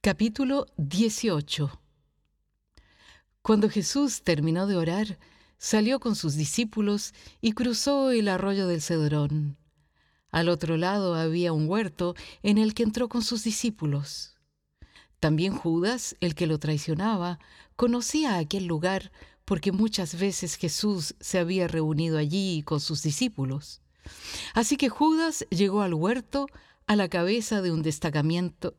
Capítulo 18. Cuando Jesús terminó de orar, salió con sus discípulos y cruzó el arroyo del Cedrón. Al otro lado había un huerto en el que entró con sus discípulos. También Judas, el que lo traicionaba, conocía aquel lugar porque muchas veces Jesús se había reunido allí con sus discípulos. Así que Judas llegó al huerto a la cabeza de un destacamento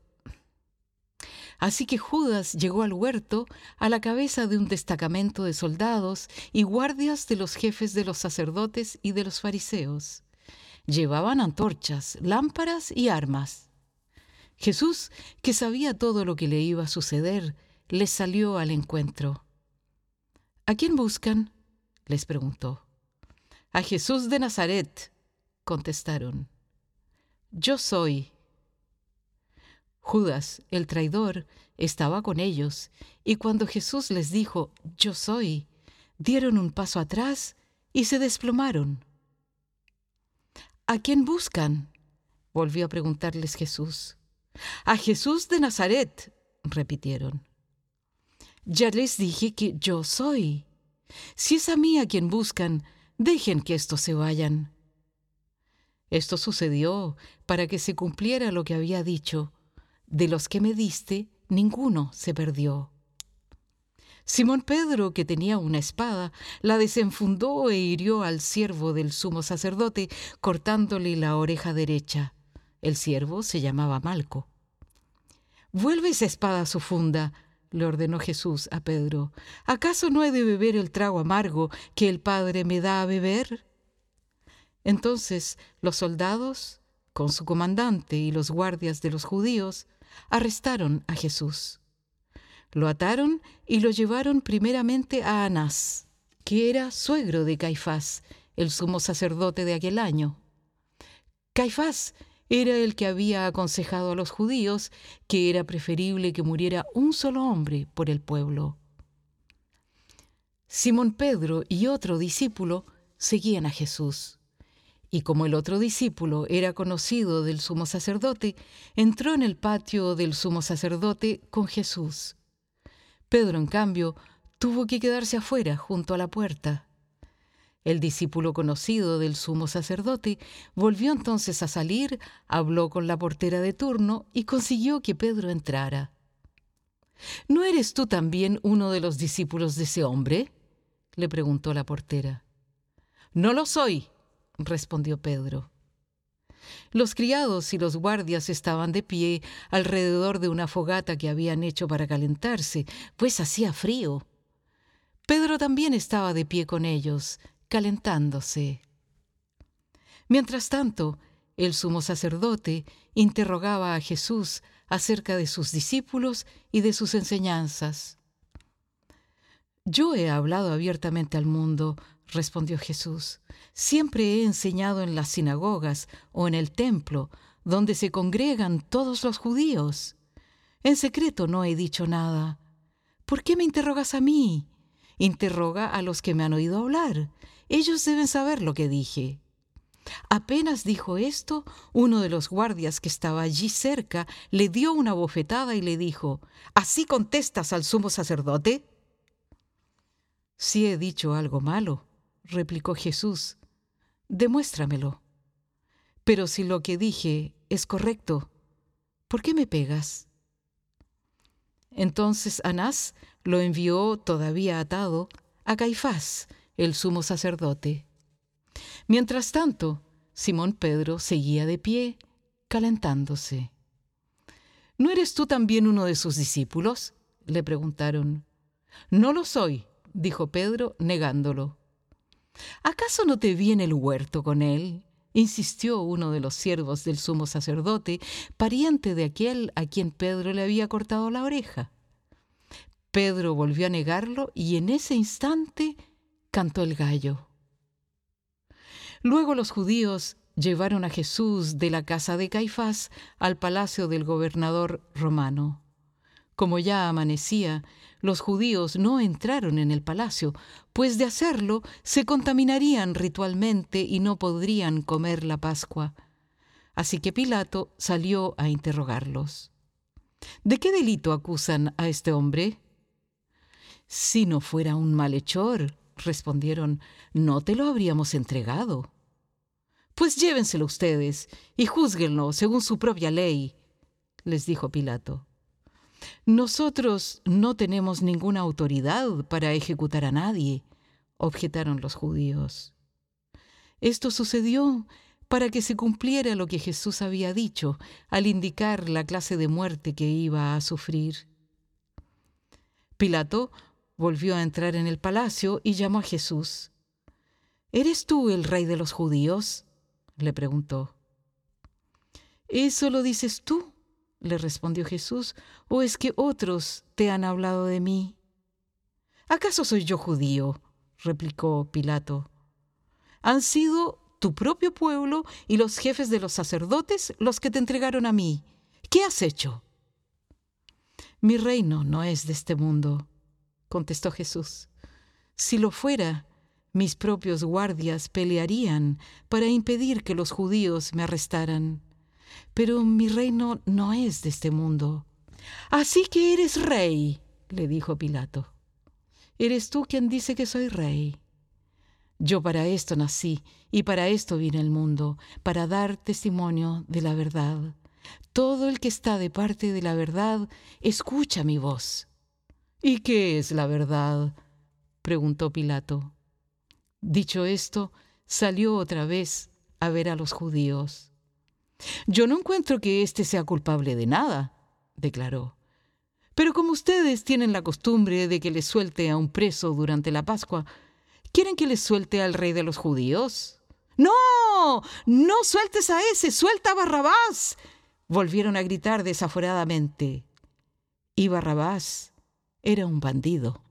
de soldados y guardias de los jefes de los sacerdotes y de los fariseos. Llevaban antorchas, lámparas y armas. Jesús, que sabía todo lo que le iba a suceder, les salió al encuentro. «¿A quién buscan?», les preguntó. «A Jesús de Nazaret», contestaron. «Yo soy». Judas, el traidor, estaba con ellos, y cuando Jesús les dijo, «Yo soy», dieron un paso atrás y se desplomaron. «¿A quién buscan?», volvió a preguntarles Jesús. «A Jesús de Nazaret», repitieron. «Ya les dije que yo soy. Si es a mí a quien buscan, dejen que estos se vayan». Esto sucedió para que se cumpliera lo que había dicho: «De los que me diste, ninguno se perdió». Simón Pedro, que tenía una espada, la desenfundó e hirió al siervo del sumo sacerdote, cortándole la oreja derecha. El siervo se llamaba Malco. «Vuelve esa espada a su funda», le ordenó Jesús a Pedro. «¿Acaso no he de beber el trago amargo que el Padre me da a beber?». Entonces los soldados, con su comandante y los guardias de los judíos, arrestaron a Jesús. Lo ataron y lo llevaron primeramente a Anás, que era suegro de Caifás, el sumo sacerdote de aquel año. Caifás era el que había aconsejado a los judíos que era preferible que muriera un solo hombre por el pueblo. Simón Pedro y otro discípulo seguían a Jesús. Y como el otro discípulo era conocido del sumo sacerdote, entró en el patio del sumo sacerdote con Jesús. Pedro, en cambio, tuvo que quedarse afuera, junto a la puerta. El discípulo conocido del sumo sacerdote volvió entonces a salir, habló con la portera de turno y consiguió que Pedro entrara. «¿No eres tú también uno de los discípulos de ese hombre?», le preguntó la portera. «No lo soy», respondió Pedro. Los criados y los guardias estaban de pie alrededor de una fogata que habían hecho para calentarse, pues hacía frío. Pedro también estaba de pie con ellos, calentándose. Mientras tanto, el sumo sacerdote interrogaba a Jesús acerca de sus discípulos y de sus enseñanzas. «Yo he hablado abiertamente al mundo», respondió Jesús. «Siempre he enseñado en las sinagogas o en el templo, donde se congregan todos los judíos. En secreto no he dicho nada. ¿Por qué me interrogas a mí? Interroga a los que me han oído hablar. Ellos deben saber lo que dije». Apenas dijo esto, uno de los guardias que estaba allí cerca le dio una bofetada y le dijo: «¿Así contestas al sumo sacerdote?». «Si he dicho algo malo», replicó Jesús, «demuéstramelo. Pero si lo que dije es correcto, ¿por qué me pegas?». Entonces Anás lo envió, todavía atado, a Caifás, el sumo sacerdote. Mientras tanto, Simón Pedro seguía de pie, calentándose. «¿No eres tú también uno de sus discípulos?», le preguntaron. «No lo soy», dijo Pedro, negándolo. «¿Acaso no te vi en el huerto con él?», insistió uno de los siervos del sumo sacerdote, pariente de aquel a quien Pedro le había cortado la oreja. Pedro volvió a negarlo y en ese instante cantó el gallo. Luego los judíos llevaron a Jesús de la casa de Caifás al palacio del gobernador romano. Como ya amanecía, los judíos no entraron en el palacio, pues de hacerlo se contaminarían ritualmente y no podrían comer la Pascua. Así que Pilato salió a interrogarlos. ¿De qué delito acusan a este hombre? Si no fuera un malhechor, respondieron, no te lo habríamos entregado. Pues llévenselo ustedes y júzguenlo según su propia ley, les dijo Pilato. Nosotros no tenemos ninguna autoridad para ejecutar a nadie, objetaron los judíos. Esto sucedió para que se cumpliera lo que Jesús había dicho al indicar la clase de muerte que iba a sufrir. Pilato volvió a entrar en el palacio y llamó a Jesús. ¿Eres tú el rey de los judíos?, le preguntó. ¿Eso lo dices tú?, le respondió Jesús, ¿o es que otros te han hablado de mí? ¿Acaso soy yo judío?, replicó Pilato. Han sido tu propio pueblo y los jefes de los sacerdotes los que te entregaron a mí. ¿Qué has hecho? Mi reino no es de este mundo, contestó Jesús. Si lo fuera, mis propios guardias pelearían para impedir que los judíos me arrestaran. Pero mi reino no es de este mundo. Así que eres rey, le dijo Pilato. Eres tú quien dice que soy rey. Yo para esto nací y para esto vine al mundo, para dar testimonio de la verdad. Todo el que está de parte de la verdad escucha mi voz. ¿Y qué es la verdad?, preguntó Pilato. Dicho esto, salió otra vez a ver a los judíos. Yo no encuentro que éste sea culpable de nada, declaró. Pero como ustedes tienen la costumbre de que les suelte a un preso durante la Pascua, ¿quieren que les suelte al rey de los judíos? ¡No! ¡No sueltes a ese! ¡Suelta a Barrabás!, volvieron a gritar desaforadamente. Y Barrabás era un bandido.